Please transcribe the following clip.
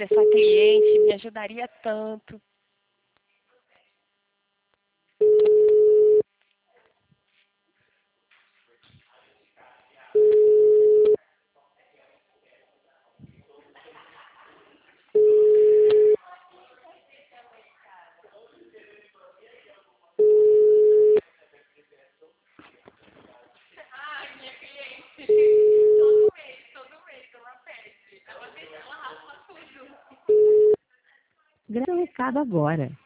dessa cliente, me ajudaria tanto. Ai, minha cliente, todo mês ela pede, ela raspa tudo. Grava o recado agora.